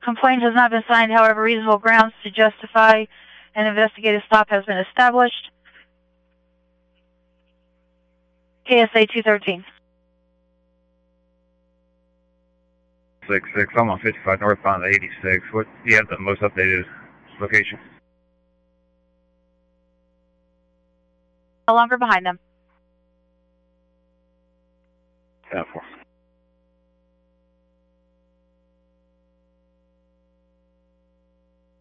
Complaint has not been signed, however, reasonable grounds to justify an investigative stop has been established. KSA 213. 66, I'm on 55 northbound 86. What do you have the most updated location? No longer behind them. 10-4.